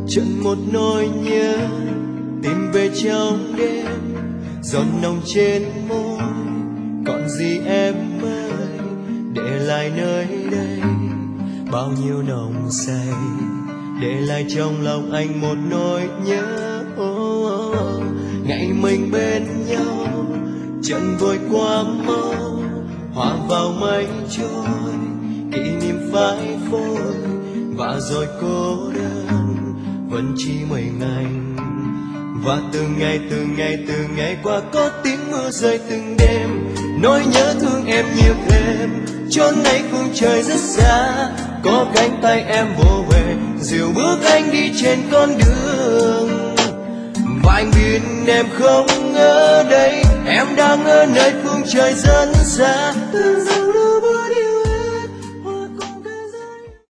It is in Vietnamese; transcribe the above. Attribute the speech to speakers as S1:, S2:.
S1: Trận một nỗi nhớ tìm về trong đêm, giọt nồng trên môi, còn gì em ơi, để lại nơi đây bao nhiêu nồng say, để lại trong lòng anh một nỗi nhớ. Ngày mình bên nhau trận vội qua mau, hòa vào mây trôi, kỷ niệm phai phôi và rồi cô đơn vẫn chỉ mình anh. Và từng ngày qua có tiếng mưa rơi từng đêm, nỗi nhớ thương em nhiều thêm, chốn ấy khung trời rất xa, có cánh tay em vỗ về dìu bước anh đi trên con đường. Và anh biết em không ở đây, em đang ở nơi phương trời rất xa.